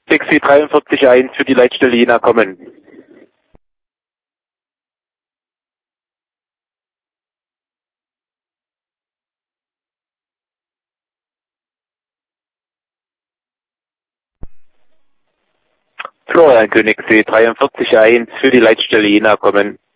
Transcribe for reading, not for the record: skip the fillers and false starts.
64341 für die Leitstelle Jena kommen. Florian König, C 43.1 für die Leitstelle Jena kommen.